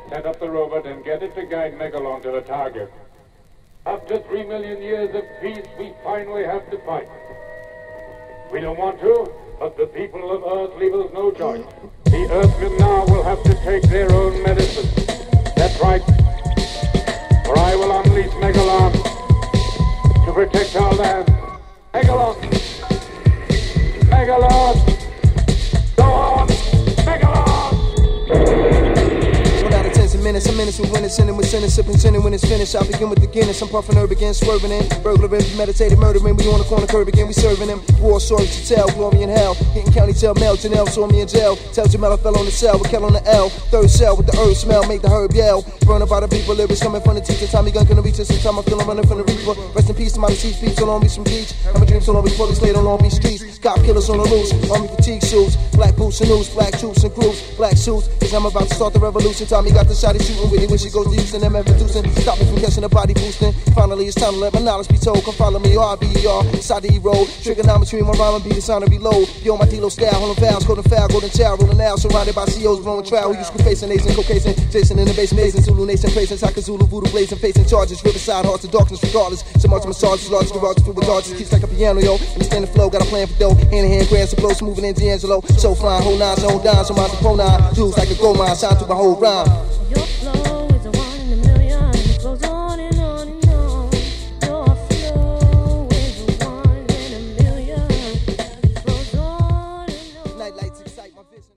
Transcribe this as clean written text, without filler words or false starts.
set up the robot and get it to guide Megalon to the target. After 3 million years of peace, we finally have to fight. We don't want to, but the people of Earth leave us no choice. The Earthmen now will have to take their own medicine. That's right. For I will unleash Megalon to protect our land. Megalon! Megalon! Go on! Megalon! 1 out of 10's a minute, some minutes we win it, sinning with sinning, sipping sinning when it's finished. I begin with the Guinness, I'm puffing herb again, swerving in, burglaring, premeditated murdering, we on the corner curb again, we serving them. War stories to tell, glory in hell, getting county jail mail, Janelle saw me in jail, tell Jamel I fell on the cell, with Kel on the L, third cell with the herb smell, make the herb yell, burning by the people, lyrics coming from the teacher, Tommy gun gonna reach us, in time I feel I'm running from the reaper, rest in peace to my deceased peeps on Long Beach from beach, have a dream so long before police laid on Long Beach streets, cop killers on the loose, army fatigue suits, black boots and news, black troops and crews, black suits, cause I'm about to start the revolution, Tommy got the shot, he's shooting with it when she goes to Houston, them reducing, stop me from catching the body boosting, finally it's time to let my knowledge be told, come follow me, R-B-E-R, inside the E-road, trigonometry, my rhyme and beat the sound of reload, yo my D-Lo style, holding fouls, golden foul, golden child, rolling out, surrounded by COs, blowing trial, who used to facing Asian, Caucasian, Jason in the base, amazing, Zulu Nation, praising, Taka Zulu, Voodoo blazing, facing charges, Riverside, hearts of darkness, regardless, so much massages, large garages, filled with garages, keeps like a piano, yo, understand the flow, got a plan for dough, hand in hand, grabs and blows, moving in D'Angelo, so fine, whole nine, so dimes, so mine's a pro nine, dudes like a gold mine, signed to my whole rhyme.